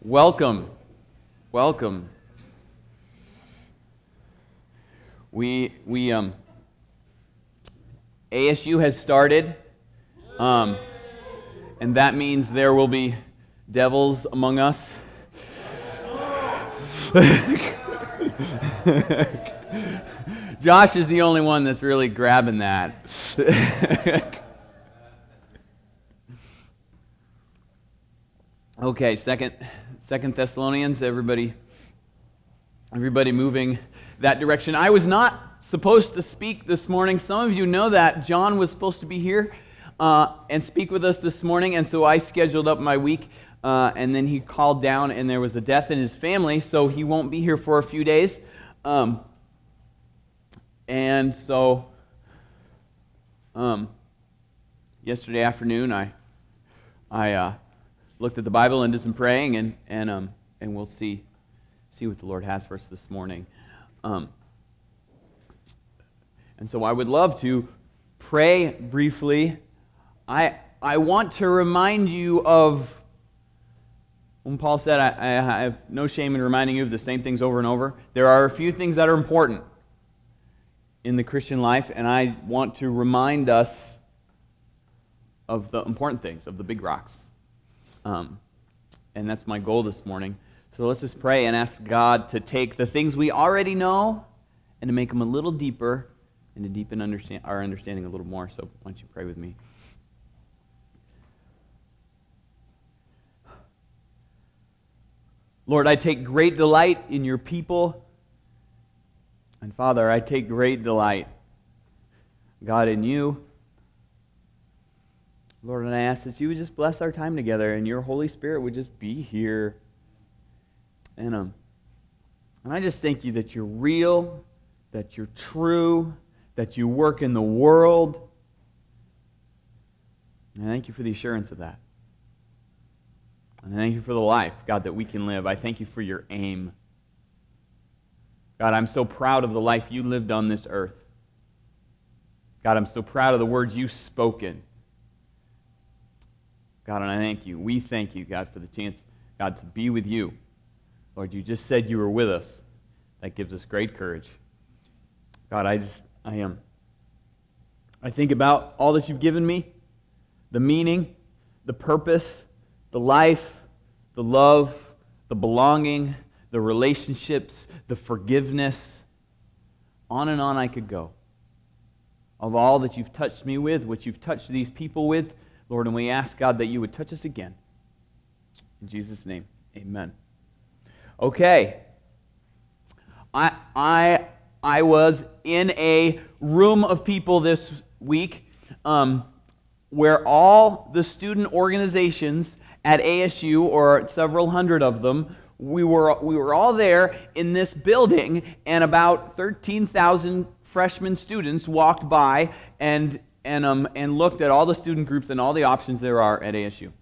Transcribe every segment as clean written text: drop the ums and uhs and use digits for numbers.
Welcome. Welcome. We ASU has started, and that means there will be devils among us. Josh is the only one that's really grabbing that. Okay, Second Thessalonians, everybody moving that direction. I was not supposed to speak this morning. Some of you know that. John was supposed to be here and speak with us this morning, and so I scheduled up my week, and then he called down, and there was a death in his family, so he won't be here for a few days. And so yesterday afternoon, I looked at the Bible and did some praying, and we'll see what the Lord has for us this morning. And so I would love to pray briefly. I want to remind you of when Paul said, I have no shame in reminding you of the same things over and over. There are a few things that are important in the Christian life, and I want to remind us of the important things, of the big rocks. And that's my goal this morning. So let's just pray and ask God to take the things we already know and to make them a little deeper and to deepen our understanding a little more. So why don't you pray with me? Lord, I take great delight in your people. And Father, I take great delight, God, in you. Lord, and I ask that you would just bless our time together and your Holy Spirit would just be here. And I just thank you that you're real, that you're true, that you work in the world. And I thank you for the assurance of that. And I thank you for the life, God, that we can live. I thank you for your aim. God, I'm so proud of the life you lived on this earth. God, I'm so proud of the words you've spoken. God, and I thank you. We thank you, God, for the chance, God, to be with you. Lord, you just said you were with us. That gives us great courage. God, I think about all that you've given me, the meaning, the purpose, the life, the love, the belonging, the relationships, the forgiveness. On and on I could go. Of all that you've touched me with, what you've touched these people with, Lord, and we ask, God, that you would touch us again. In Jesus' name, amen. Okay. I was in a room of people this week where all the student organizations at ASU, or several hundred of them, we were all there in this building, and about 13,000 freshman students walked by and looked at all the student groups and all the options there are at ASU.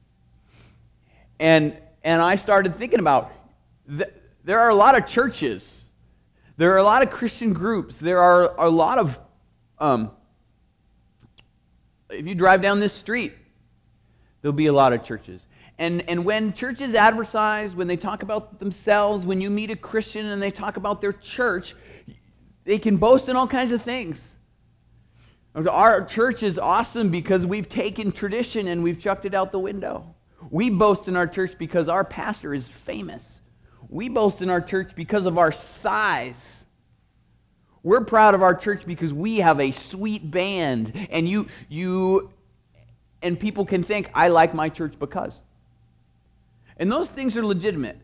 And I started thinking about, there are a lot of churches. There are a lot of Christian groups. There are a lot of, if you drive down this street, there'll be a lot of churches. And when churches advertise, when they talk about themselves, when you meet a Christian and they talk about their church, they can boast in all kinds of things. Our church is awesome because we've taken tradition and we've chucked it out the window. We boast in our church because our pastor is famous. We boast in our church because of our size. We're proud of our church because we have a sweet band, and you and people can think, I like my church because. And those things are legitimate.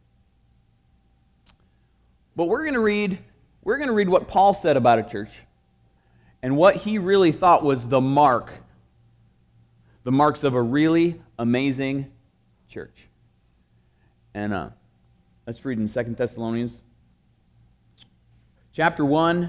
But we're going to read what Paul said about a church and what he really thought was the marks of a really amazing church. And let's read in 2 Thessalonians chapter 1,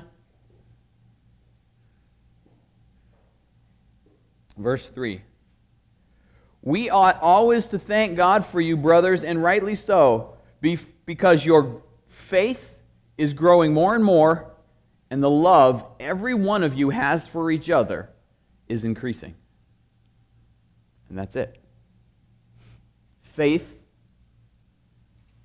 verse 3. We ought always to thank God for you, brothers, and rightly so, because your faith is growing more and more, and the love every one of you has for each other is increasing. And that's it. Faith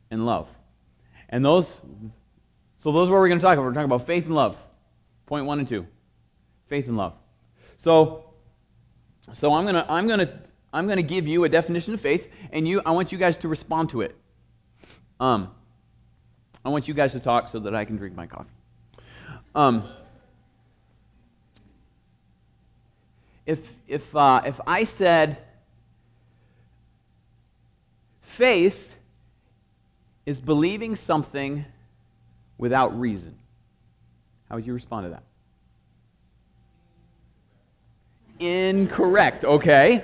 and love. And those are what we're going to talk about. We're talking about faith and love. Point 1 and 2. Faith and love. So I'm going to give you a definition of faith, and I want you guys to respond to it. I want you guys to talk so that I can drink my coffee. If I said faith is believing something without reason, how would you respond to that? Incorrect. Okay.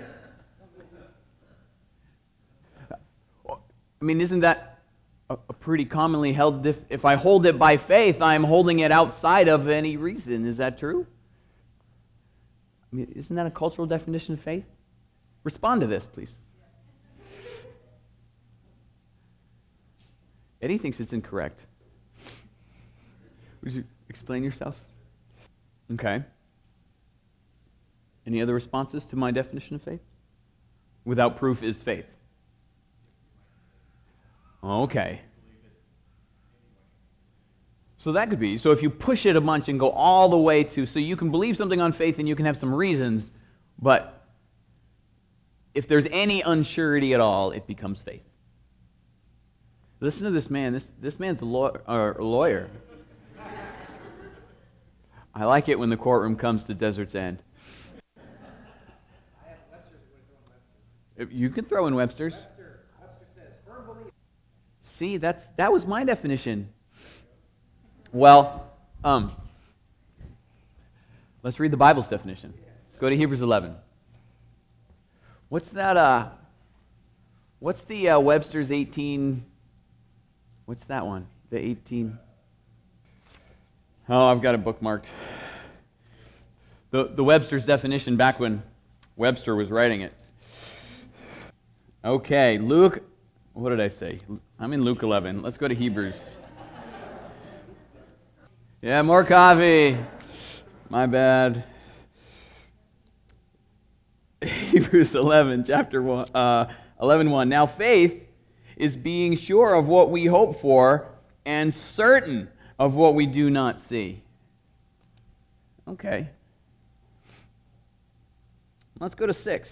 I mean, isn't that a pretty commonly held? If I hold it by faith, I'm holding it outside of any reason. Is that true? I mean, isn't that a cultural definition of faith? Respond to this, please. Eddie thinks it's incorrect. Would you explain yourself? Okay. Any other responses to my definition of faith? Without proof is faith. Okay. So that could be. So if you push it a bunch and go all the way to, so you can believe something on faith and you can have some reasons, but if there's any unsurety at all, it becomes faith. Listen to this man. This man's a lawyer. I like it when the courtroom comes to Desert's End. You can throw in Webster's. Webster says, firm belief. See, that was my definition. Well, let's read the Bible's definition. Let's go to Hebrews 11. What's that? What's the Webster's 18? What's that one? The 18. Oh, I've got it bookmarked. The Webster's definition back when Webster was writing it. Okay, Luke, what did I say? I'm in Luke 11. Let's go to Hebrews. Yeah, more coffee. My bad. Hebrews 11, chapter 1, 11:1. Now faith is being sure of what we hope for and certain of what we do not see. Okay. Let's go to 6.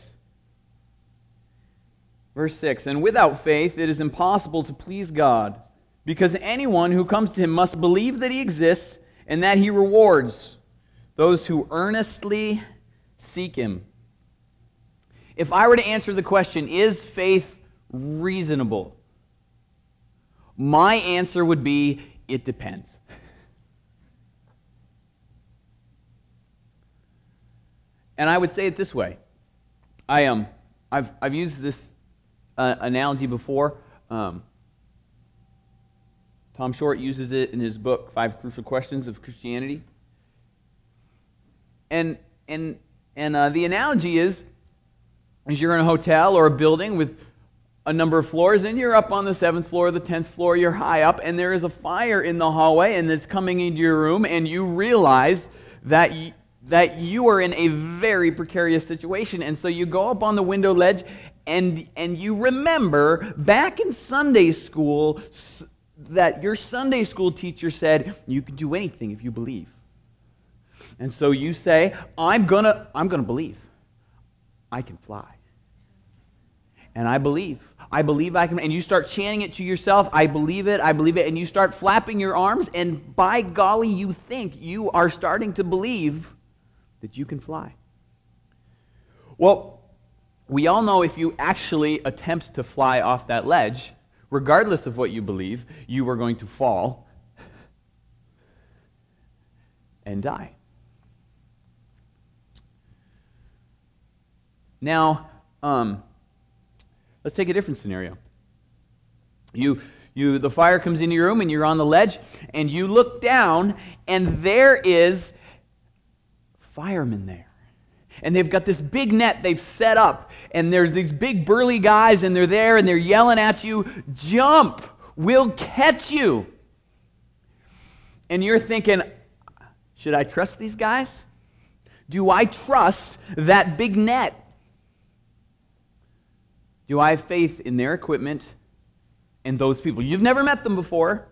Verse 6, and without faith it is impossible to please God, because anyone who comes to him must believe that he exists and that he rewards those who earnestly seek him. If I were to answer the question, is faith reasonable? My answer would be, it depends. And I would say it this way. I've used this analogy before. Tom Short uses it in his book, 5 Crucial Questions of Christianity. And the analogy is you're in a hotel or a building with a number of floors, and you're up on the 7th floor or the 10th floor, you're high up, and there is a fire in the hallway, and it's coming into your room, and you realize that you are in a very precarious situation, and so you go up on the window ledge, and you remember back in Sunday school that your Sunday school teacher said, you can do anything if you believe. And so you say, I'm gonna believe. I can fly. And I believe I can, and you start chanting it to yourself, I believe it, and you start flapping your arms, and by golly, you think you are starting to believe that you can fly. Well, we all know if you actually attempt to fly off that ledge, regardless of what you believe, you are going to fall and die. Now, let's take a different scenario. The fire comes into your room, and you're on the ledge, and you look down, and there is firemen there. And they've got this big net they've set up, and there's these big burly guys, and they're there, and they're yelling at you, jump, we'll catch you. And you're thinking, should I trust these guys? Do I trust that big net? Do I have faith in their equipment and those people. You've never met them before,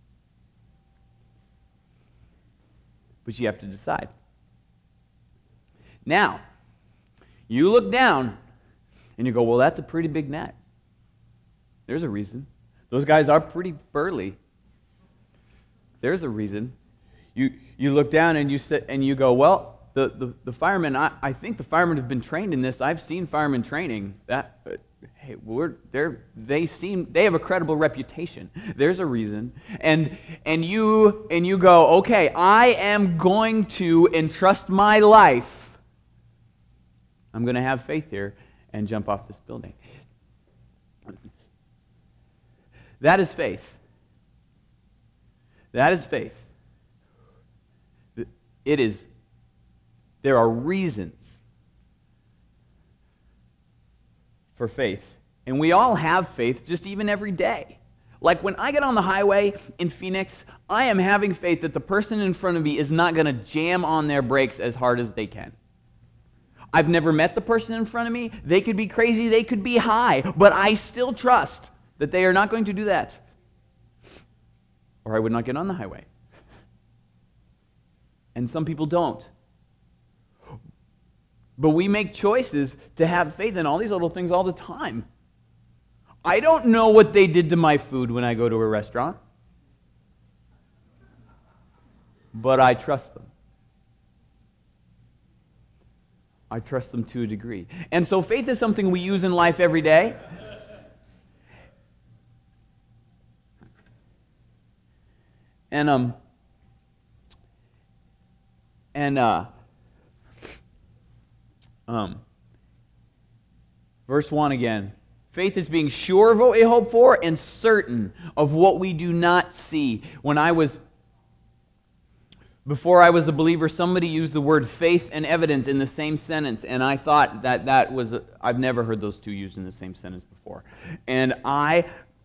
but you have to decide. Now, you look down and you go, well, that's a pretty big net. There's a reason. Those guys are pretty burly. There's a reason. You look down and you go, well, the firemen, I think the firemen have been trained in this. I've seen firemen training. Hey, they have a credible reputation. There's a reason. And you go, okay, I am going to entrust my life. I'm going to have faith here and jump off this building. That is faith. That is faith. There are reasons for faith. And we all have faith just even every day. Like when I get on the highway in Phoenix, I am having faith that the person in front of me is not going to jam on their brakes as hard as they can. I've never met the person in front of me. They could be crazy, they could be high, but I still trust that they are not going to do that. Or I would not get on the highway. And some people don't. But we make choices to have faith in all these little things all the time. I don't know what they did to my food when I go to a restaurant, but I trust them. I trust them to a degree. And so faith is something we use in life every day. Verse 1 again. Faith is being sure of what we hope for and certain of what we do not see. Before I was a believer, somebody used the word faith and evidence in the same sentence, and I thought that was I've never heard those two used in the same sentence before. And I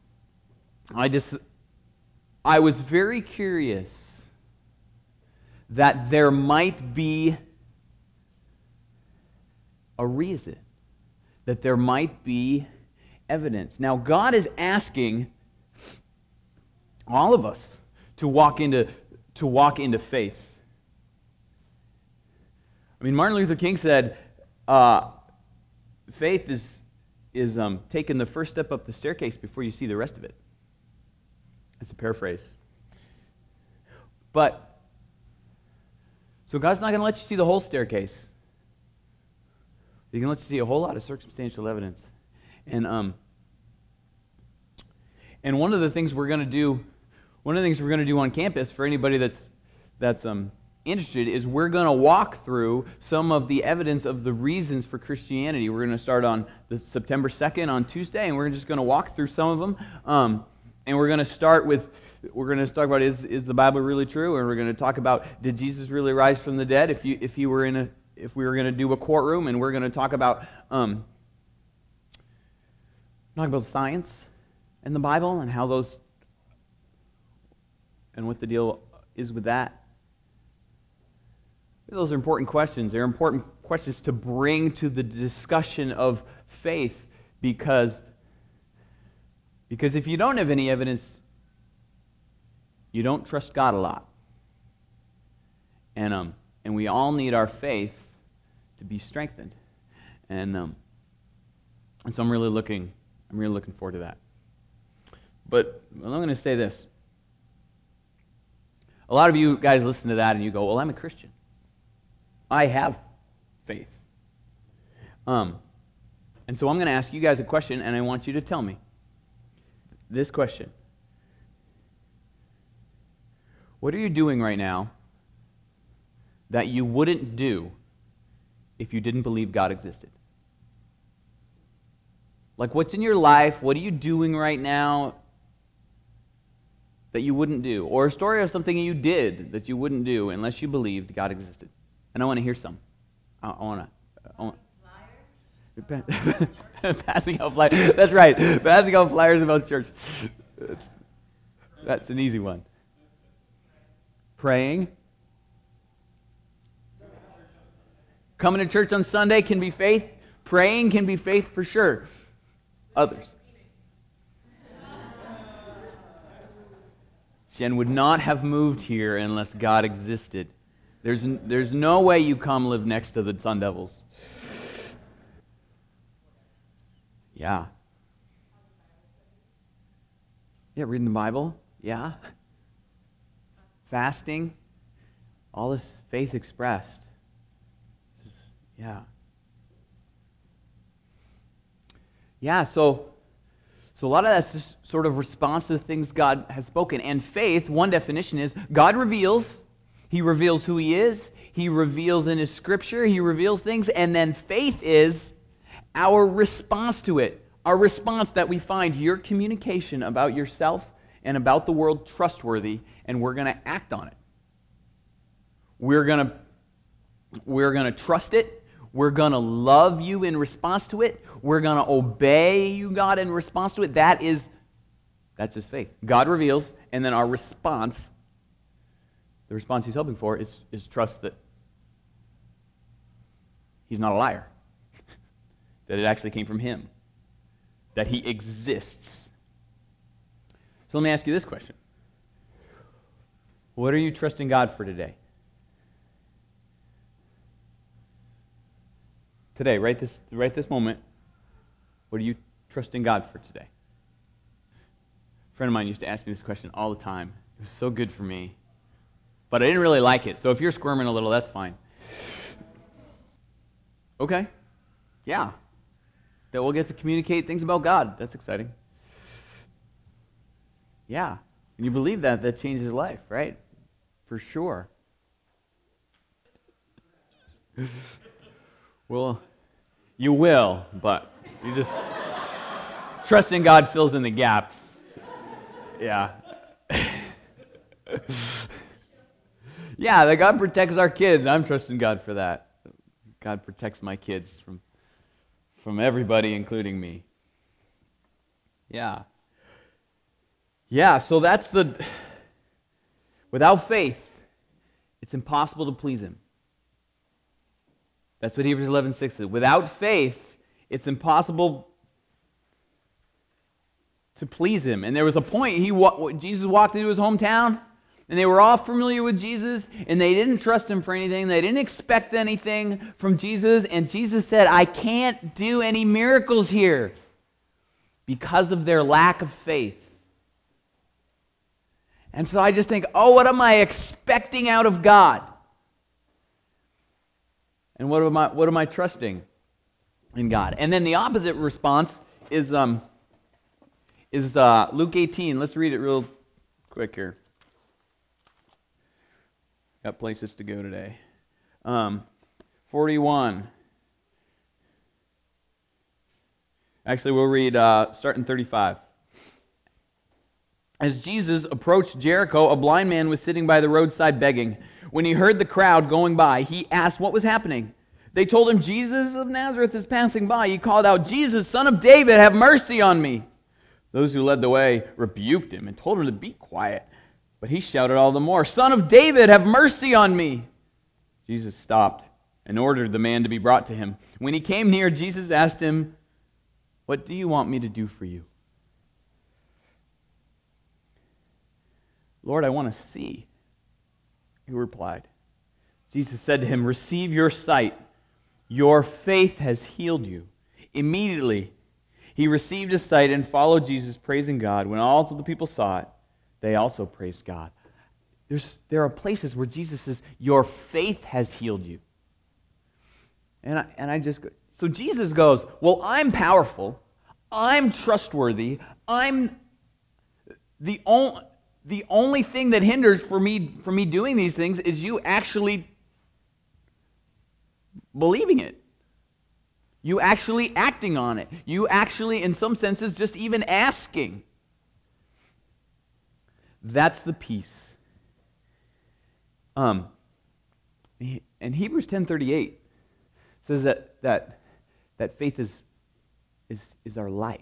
was very curious that there might be a reason, that there might be evidence. Now, God is asking all of us to walk into faith. I mean, Martin Luther King said, faith is taking the first step up the staircase before you see the rest of it. That's a paraphrase. So God's not going to let you see the whole staircase. He's going to let you see a whole lot of circumstantial evidence. And one of the things we're going to do on campus for anybody that's interested is we're going to walk through some of the evidence of the reasons for Christianity. We're going to start on the September 2nd on Tuesday, and we're just going to walk through some of them. And we're going to talk about is the Bible really true, and we're going to talk about did Jesus really rise from the dead? If we were going to do a courtroom, and we're going to talk about science in the Bible and how those and what the deal is with that. Those are important questions. They're important questions to bring to the discussion of faith because if you don't have any evidence, you don't trust God a lot. And we all need our faith to be strengthened. And so I'm really looking forward to that. But I'm going to say this. A lot of you guys listen to that and you go, well, I'm a Christian. I have faith. And so I'm going to ask you guys a question, and I want you to tell me this question. What are you doing right now that you wouldn't do if you didn't believe God existed? Like, what's in your life? What are you doing right now that you wouldn't do? Or a story of something you did that you wouldn't do unless you believed God existed. And I want to hear some. I want passing out flyers. That's right. Passing out flyers about church. That's an easy one. Praying. Coming to church on Sunday can be faith. Praying can be faith for sure. Others. Jen would not have moved here unless God existed. There's no way you come live next to the Sun Devils. Yeah. Yeah, reading the Bible. Yeah. Fasting. All this faith expressed. Yeah. Yeah, so a lot of that's just sort of response to the things God has spoken. And faith, one definition is God reveals. He reveals who he is. He reveals in his scripture. He reveals things. And then faith is our response to it. Our response that we find your communication about yourself and about the world trustworthy, and we're going to act on it. We're going to trust it. We're going to love you in response to it. We're going to obey you, God, in response to it. That's his faith. God reveals, and then our response, the response he's hoping for, is trust that he's not a liar. That it actually came from him. That he exists. So let me ask you this question. What are you trusting God for today? Today, right this moment, what are you trusting God for today? A friend of mine used to ask me this question all the time. It was so good for me. But I didn't really like it. So if you're squirming a little, that's fine. Okay. Yeah. That we'll get to communicate things about God. That's exciting. Yeah. And you believe that changes life, right? For sure. Well, you will, but you just trusting God fills in the gaps. Yeah. Yeah, that God protects our kids. I'm trusting God for that. God protects my kids from everybody, including me. Yeah. Yeah, so that's without faith, it's impossible to please him. That's what Hebrews 11:6 says. Without faith, it's impossible to please him. And there was a point, Jesus walked into his hometown, and they were all familiar with Jesus, and they didn't trust him for anything. They didn't expect anything from Jesus, and Jesus said, I can't do any miracles here because of their lack of faith. And so I just think, what am I expecting out of God? And what am I trusting in God? And then the opposite response is Luke 18. Let's read it real quick here. Got places to go today. 41. Actually, we'll read starting 35. As Jesus approached Jericho, a blind man was sitting by the roadside begging. When he heard the crowd going by, he asked what was happening. They told him, Jesus of Nazareth is passing by. He called out, Jesus, Son of David, have mercy on me. Those who led the way rebuked him and told him to be quiet. But he shouted all the more, Son of David, have mercy on me. Jesus stopped and ordered the man to be brought to him. When he came near, Jesus asked him, what do you want me to do for you? Lord, I want to see. He replied. Jesus said to him, receive your sight. Your faith has healed you. Immediately, he received his sight and followed Jesus, praising God. When all of the people saw it, they also praised God. There are places where Jesus says, your faith has healed you. And I just go, so Jesus goes, well, I'm powerful. I'm trustworthy. I'm the only thing that hinders from me doing these things is you actually believing it. You actually acting on it. You actually, in some senses, just even asking. That's the peace. And Hebrews 10:38 says that faith is our life.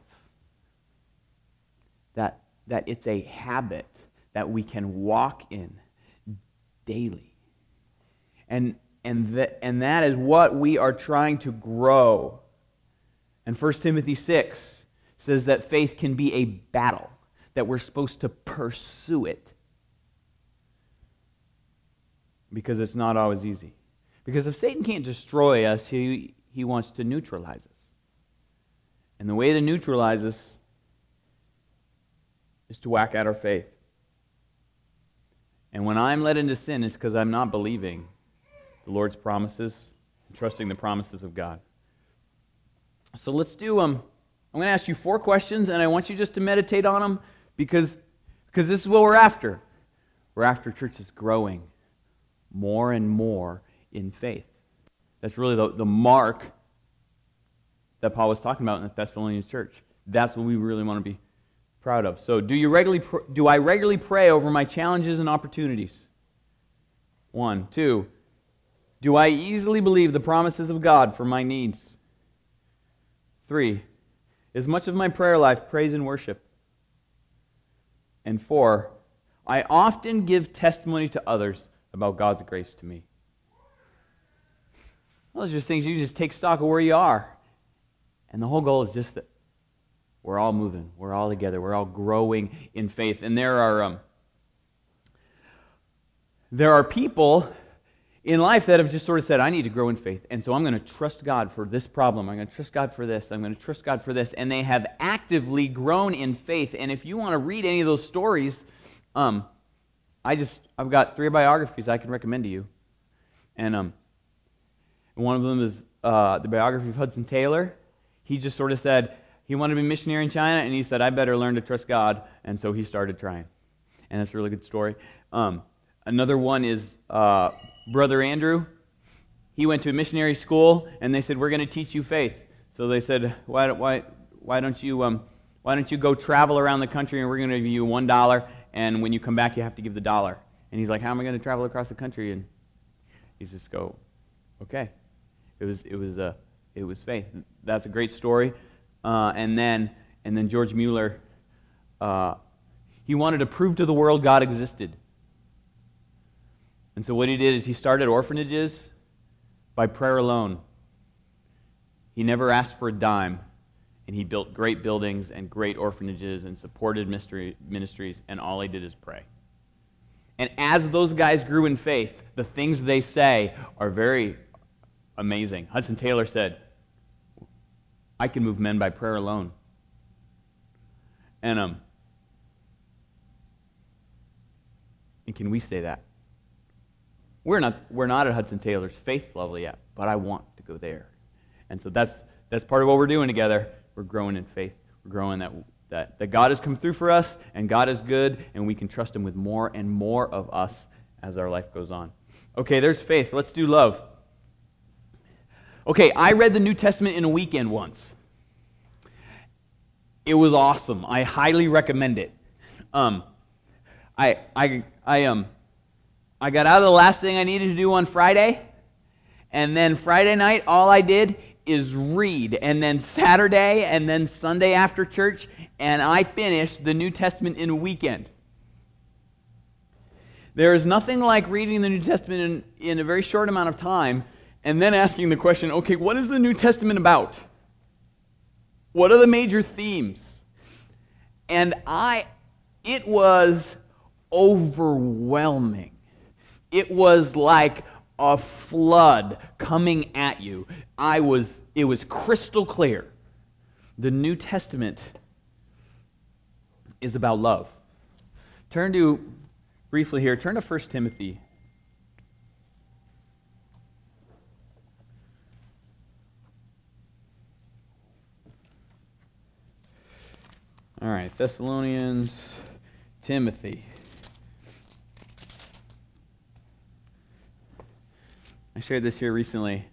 That it's a habit that we can walk in daily. And that is what we are trying to grow. And 1 Timothy 6 says that faith can be a battle, that we're supposed to pursue it. because it's not always easy. Because if Satan can't destroy us, he wants to neutralize us. And the way to neutralize us is to whack at our faith. And when I'm led into sin, it's because I'm not believing the Lord's promises and trusting the promises of God. So let's do I'm going to ask you 4 questions, and I want you just to meditate on them because this is what we're after. We're after churches growing more and more in faith. That's really the mark that Paul was talking about in the Thessalonians church. That's what we really want to be proud of. So do I regularly pray over my challenges and opportunities? 1. 2. Do I easily believe the promises of God for my needs? 3. Is much of my prayer life praise and worship? And 4. I often give testimony to others about God's grace to me. Those are just things you just take stock of where you are. And the whole goal is just that we're all moving, we're all together, we're all growing in faith. And there are people in life that have just sort of said, I need to grow in faith, and so I'm going to trust God for this problem. I'm going to trust God for this. I'm going to trust God for this. And they have actively grown in faith. And if you want to read any of those stories, I've got 3 biographies I can recommend to you. And one of them is the biography of Hudson Taylor. He just sort of said he wanted to be a missionary in China, and he said, I better learn to trust God, and so he started trying. And that's a really good story. Another one is Brother Andrew. He went to a missionary school, and they said, we're going to teach you faith. So they said, why don't you go travel around the country, and we're going to give you $1, and when you come back, you have to give the $1. And he's like, how am I going to travel across the country? And he just go, okay. It was faith. That's a great story. And then George Mueller, he wanted to prove to the world God existed. And so what he did is he started orphanages by prayer alone. He never asked for a dime, and he built great buildings and great orphanages and supported ministries, and all he did is pray. And as those guys grew in faith, the things they say are very amazing. Hudson Taylor said, I can move men by prayer alone. And can we say that? We're not at Hudson Taylor's faith level yet, but I want to go there. And so that's part of what we're doing together. We're growing in faith. We're growing that God has come through for us, and God is good, and we can trust Him with more and more of us as our life goes on. Okay, there's faith. Let's do love. Okay, I read the New Testament in a weekend once. It was awesome. I highly recommend it. I got out of the last thing I needed to do on Friday, and then Friday night, all I did is read, and then Saturday, and then Sunday after church, and I finished the New Testament in a weekend. There is nothing like reading the New Testament in a very short amount of time, and then asking the question, okay, what is the New Testament about? What are the major themes? And it was overwhelming. It was like a flood coming at you. It was crystal clear. The New Testament is about love. Turn to 1 Timothy. All right, Thessalonians, Timothy. I shared this here recently.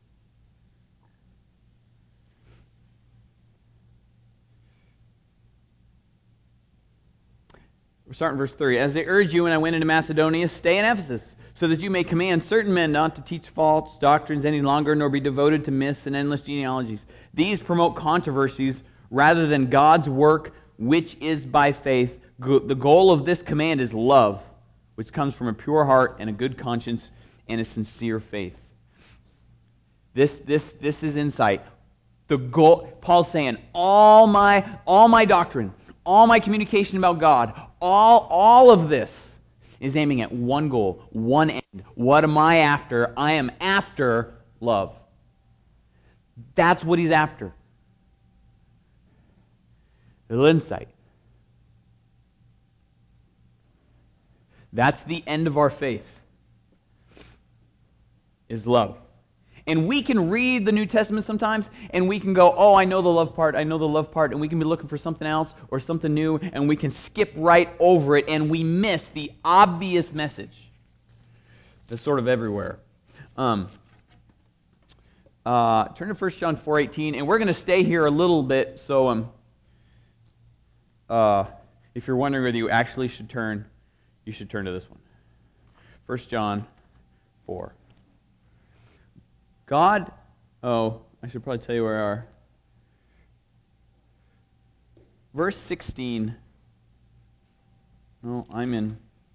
We're starting verse 3. As they urged you when I went into Macedonia, stay in Ephesus, so that you may command certain men not to teach false doctrines any longer, nor be devoted to myths and endless genealogies. These promote controversies rather than God's work, which is by faith. The goal of this command is love, which comes from a pure heart and a good conscience and a sincere faith. This is insight. The goal, Paul's saying, all my doctrine, all my communication about God, all of this is aiming at one goal, one end. What am I after? I am after love. That's what he's after. A little insight. That's the end of our faith, is love. And we can read the New Testament sometimes, and we can go, oh, I know the love part, and we can be looking for something else or something new, and we can skip right over it, and we miss the obvious message that's sort of everywhere. Turn to 1 John 4:18, and we're going to stay here a little bit, so if you're wondering whether you actually should turn, you should turn to this one. 1 John 4. God, I should probably tell you where we are. Verse 16. No, I'm in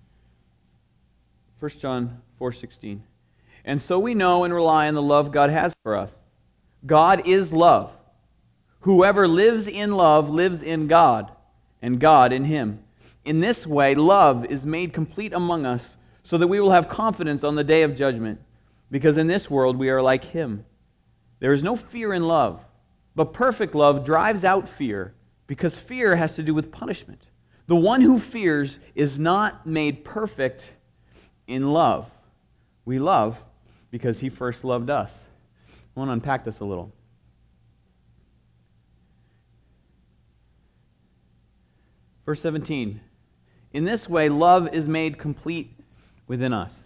1 John 4:16. And so we know and rely on the love God has for us. God is love. Whoever lives in love lives in God, and God in him. In this way, love is made complete among us, so that we will have confidence on the day of judgment. Because in this world we are like him. There is no fear in love, but perfect love drives out fear, because fear has to do with punishment. The one who fears is not made perfect in love. We love because he first loved us. I want to unpack this a little. Verse 17. In this way, love is made complete within us.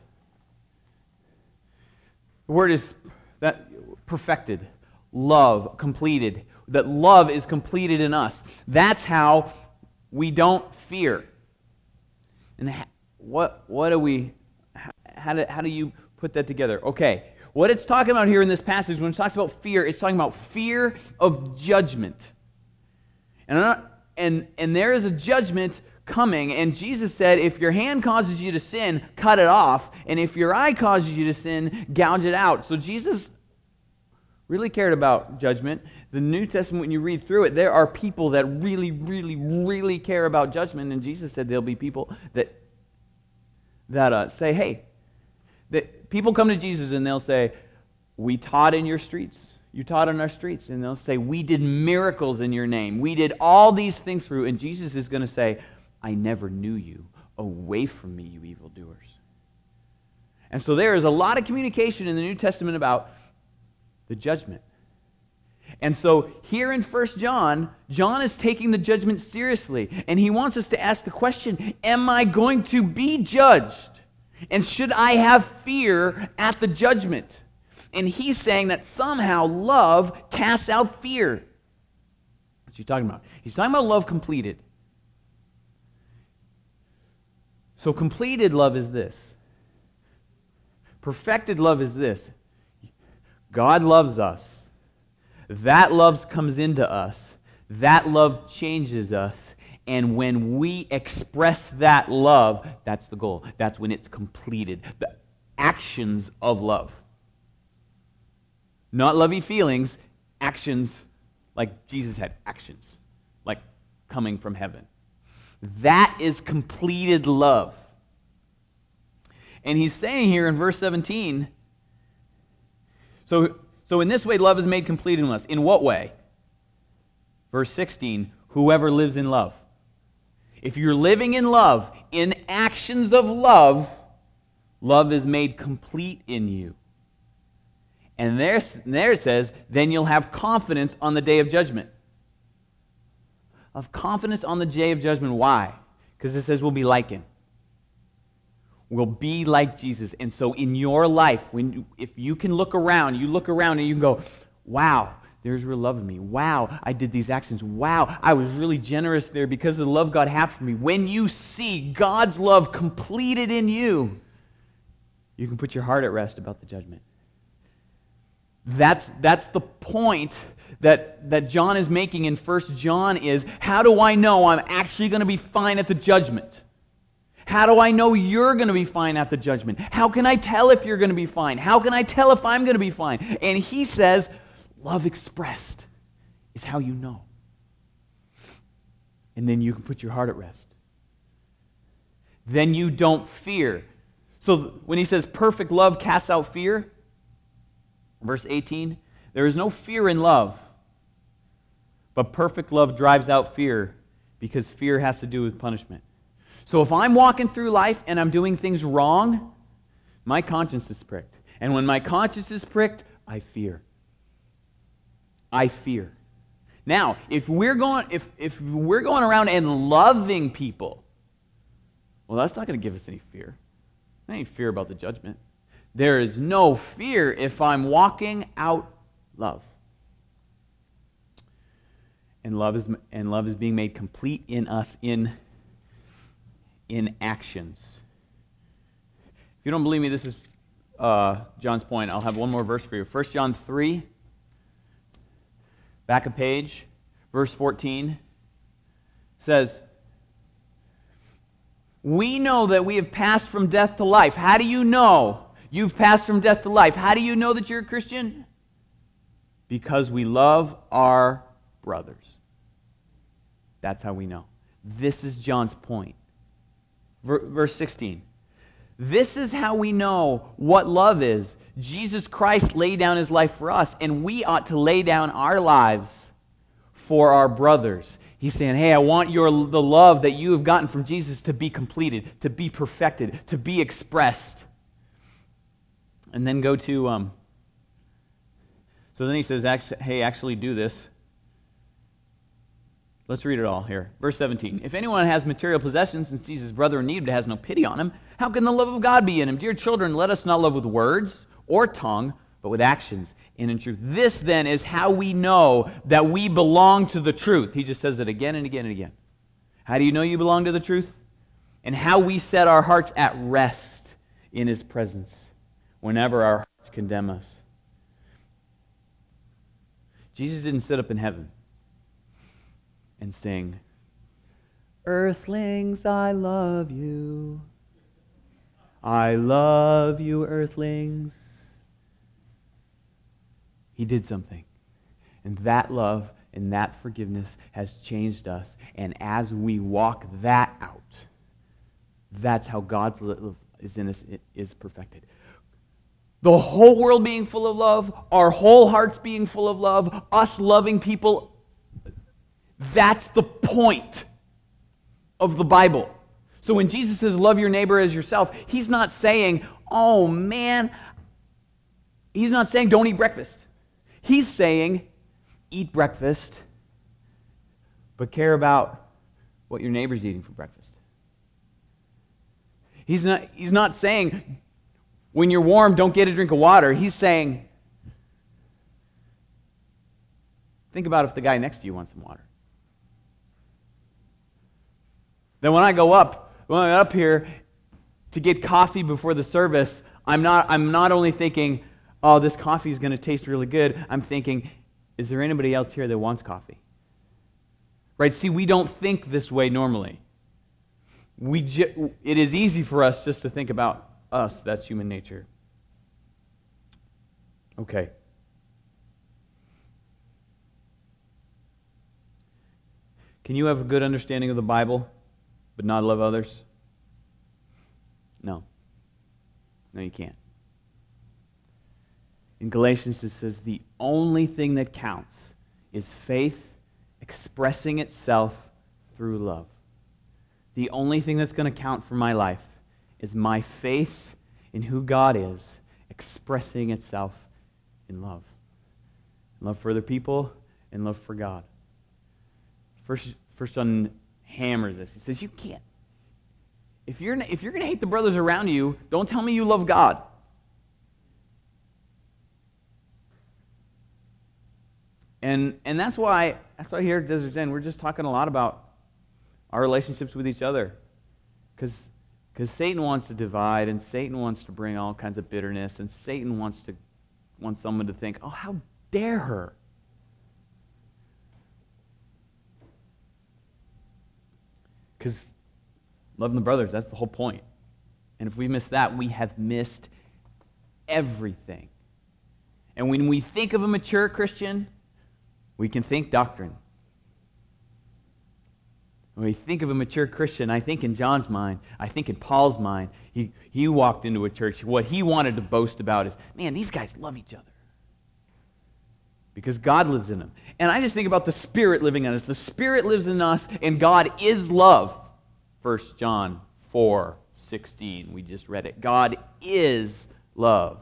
The word is that perfected, love, completed. That love is completed in us. That's how we don't fear. And what do we? How do you put that together? Okay, what it's talking about here in this passage, when it talks about fear, it's talking about fear of judgment. And there is a judgment coming, and Jesus said, if your hand causes you to sin, cut it off, and if your eye causes you to sin, gouge it out. So Jesus really cared about judgment. The New Testament, when you read through it, there are people that really, really, really care about judgment, and Jesus said there'll be people that say, hey, that people come to Jesus and they'll say, we taught in your streets. You taught in our streets. And they'll say, we did miracles in your name. We did all these things for you. And Jesus is going to say, I never knew you. Away from me, you evildoers. And so there is a lot of communication in the New Testament about the judgment. And so here in 1 John, John is taking the judgment seriously. And he wants us to ask the question, am I going to be judged? And should I have fear at the judgment? And he's saying that somehow love casts out fear. What's he talking about? He's talking about love completed. So completed love is this. Perfected love is this. God loves us. That love comes into us. That love changes us. And when we express that love, that's the goal. That's when it's completed. The actions of love. Not lovey feelings, actions like Jesus had actions, like coming from heaven. That is completed love. And he's saying here in verse 17, so in this way love is made complete in us. In what way? Verse 16, whoever lives in love. If you're living in love, in actions of love, love is made complete in you. And there it says, then you'll have confidence on the day of judgment. Of confidence on the day of judgment. Why? Because it says we'll be like him. We'll be like Jesus. And so in your life, if you can look around, you look around and you can go, wow, there's real love in me. Wow, I did these actions. Wow, I was really generous there because of the love God had for me. When you see God's love completed in you, you can put your heart at rest about the judgment. That's the point that John is making in 1 John is, how do I know I'm actually going to be fine at the judgment? How do I know you're going to be fine at the judgment? How can I tell if you're going to be fine? How can I tell if I'm going to be fine? And he says, love expressed is how you know. And then you can put your heart at rest. then you don't fear. So when he says perfect love casts out fear, verse 18, there is no fear in love, but perfect love drives out fear because fear has to do with punishment. So if I'm walking through life and I'm doing things wrong, my conscience is pricked. And when my conscience is pricked, I fear. I fear. Now, if we're going around and loving people, well, that's not going to give us any fear. Any fear about the judgment. There is no fear if I'm walking out love. And love is being made complete in us in actions. If you don't believe me, this is John's point. I'll have one more verse for you. 1 John 3, back a page, verse 14, says, we know that we have passed from death to life. How do you know you've passed from death to life? How do you know that you're a Christian? Because we love our brothers. That's how we know. This is John's point. Verse 16. This is how we know what love is. Jesus Christ laid down his life for us, and we ought to lay down our lives for our brothers. He's saying, hey, I want the love that you have gotten from Jesus to be completed, to be perfected, to be expressed. And then go to, so then he says, hey, actually do this. Let's read it all here. Verse 17. If anyone has material possessions and sees his brother in need but has no pity on him, how can the love of God be in him? Dear children, let us not love with words or tongue, but with actions and in truth. This then is how we know that we belong to the truth. He just says it again and again and again. How do you know you belong to the truth? And how we set our hearts at rest in his presence whenever our hearts condemn us. Jesus didn't sit up in heaven and sing, earthlings, I love you. I love you, earthlings. He did something. And that love and that forgiveness has changed us. And as we walk that out, that's how God's love is in us, is perfected. The whole world being full of love, our whole hearts being full of love, us loving people, that's the point of the Bible. So when Jesus says, love your neighbor as yourself, he's not saying, oh man, he's not saying don't eat breakfast. He's saying, eat breakfast, but care about what your neighbor's eating for breakfast. He's not saying, when you're warm, don't get a drink of water. He's saying, think about if the guy next to you wants some water. Then when I go up here to get coffee before the service, I'm not only thinking, oh, this coffee is going to taste really good. I'm thinking, is there anybody else here that wants coffee? Right? See, we don't think this way normally. It is easy for us just to think about us. That's human nature. Okay. Can you have a good understanding of the Bible, but not love others? No. No, you can't. In Galatians it says the only thing that counts is faith expressing itself through love. The only thing that's going to count for my life is my faith in who God is expressing itself in love. Love for other people and love for God. First John hammers this. He says, you can't. If you're going to hate the brothers around you, don't tell me you love God. And that's why here at Desert Den, we're just talking a lot about our relationships with each other. Because Satan wants to divide, and Satan wants to bring all kinds of bitterness, and Satan wants someone to think, oh, how dare her? Because loving the brothers, that's the whole point. And if we miss that, we have missed everything. And when we think of a mature Christian, we can think doctrine. When we think of a mature Christian, I think in John's mind, I think in Paul's mind, he walked into a church. What he wanted to boast about is, man, these guys love each other. Because God lives in them. And I just think about the Spirit living in us. The Spirit lives in us, and God is love. 1 John 4:16. We just read it. God is love.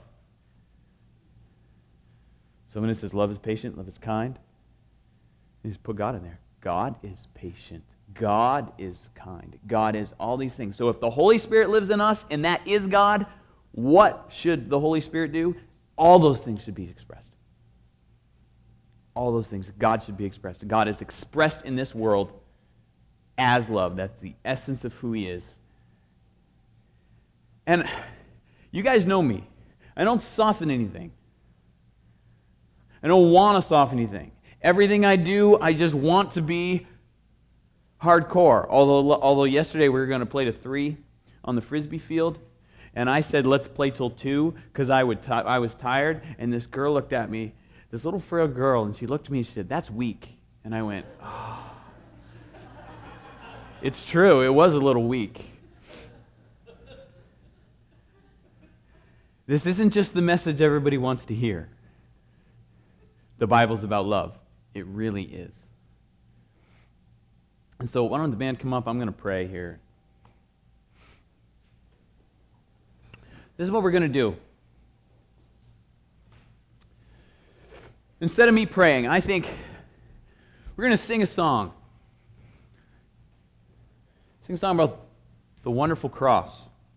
So when it says love is patient, love is kind, you just put God in there. God is patient. God is kind. God is all these things. So if the Holy Spirit lives in us, and that is God, what should the Holy Spirit do? All those things should be expressed. All those things. God should be expressed. God is expressed in this world as love. That's the essence of who He is. And you guys know me. I don't soften anything. I don't want to soften anything. Everything I do, I just want to be hardcore. Although yesterday we were going to play to 3 on the Frisbee field, and I said, let's play till 2 because I was tired, and this girl looked at me, this little frail girl, and she looked at me and she said, that's weak. And I went, oh. It's true, it was a little weak. This isn't just the message everybody wants to hear. The Bible's about love. It really is. And so why don't the band come up? I'm going to pray here. This is what we're going to do. Instead of me praying, I think we're going to sing a song. Sing a song about the wonderful cross.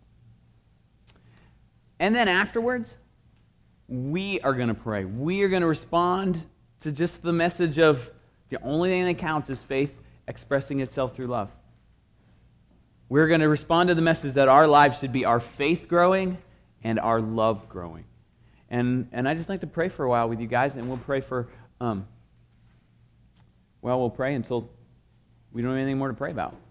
And then afterwards, we are going to pray. We are going to respond to just the message of the only thing that counts is faith expressing itself through love. We're going to respond to the message that our lives should be our faith growing and our love growing. And I just like to pray for a while with you guys, and we'll pray for, we'll pray until we don't have anything more to pray about.